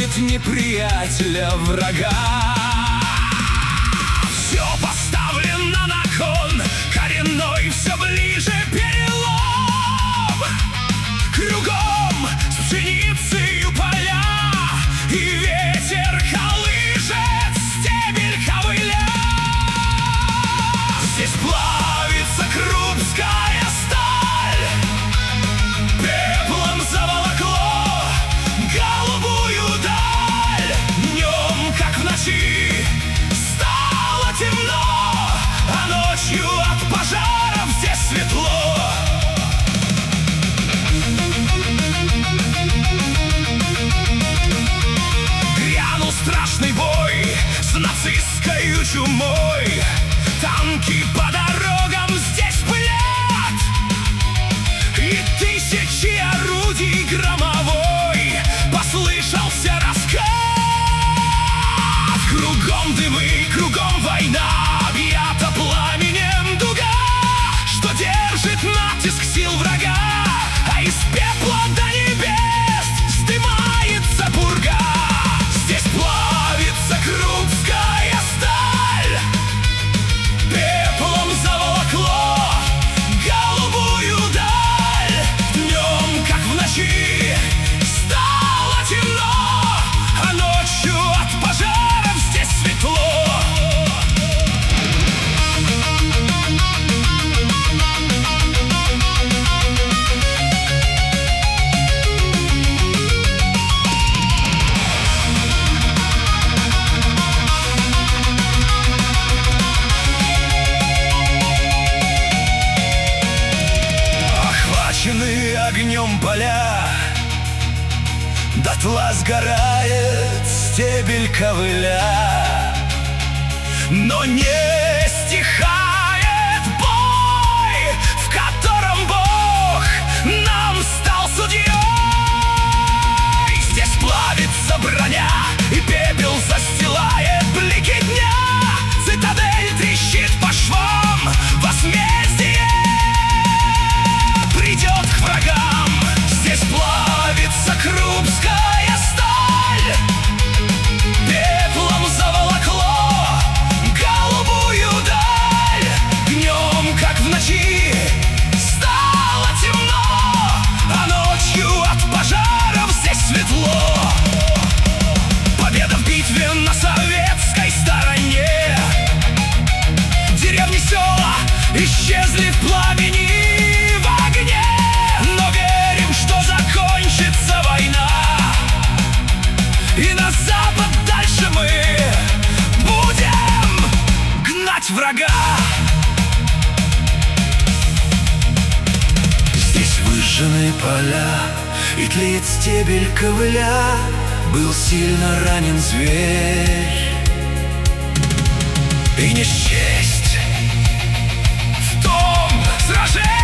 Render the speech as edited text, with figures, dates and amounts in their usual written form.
видит неприятеля, врага. Все поставлено на кон, коренной все ближе перелом. Кругом с пшеницею поля, и ветер колышет стебель ковыля. Здесь плавится крупская сталь, пеплом заволокло голубую даль. Днем, как в ночи, стало темно, а ночью от пожаров здесь светло. Грянул страшный бой с нацистской чумой. Танки по дорогам здесь пылят, и тысячи орудий громовой послышался раскат. Кругом дымы, кругом война, объята пламенем дуга, что держит натиск сил врага, а из пепла до небес вздымается пурга. Здесь плавится крупская сталь, пеплом заволокло голубую даль. Днем, как в ночи, стало темно, а ночью от пожаров здесь светло. Охвачены огнем поля, дотла сгорает стебель ковыля, но не стихает бой, в котором Бог нам стал судьей. Здесь плавится броня, и пепел застилает блики дня. Цитадель трещит по швам, возмездие придет к врагам. Здесь плавится крупская сталь, пеплом заволокло голубую даль. Днем, как в ночи, стало темно, а ночью от пожаров здесь светло. Победа в битве на советской стороне. Деревни, села исчезли в пламени, в огне, но верим, что закончится война, и на запад дальше мы будем гнать врага. Здесь выжжены поля, и тлеет стебель ковыля. Был сильно ранен зверь, и не счесть в том сражении.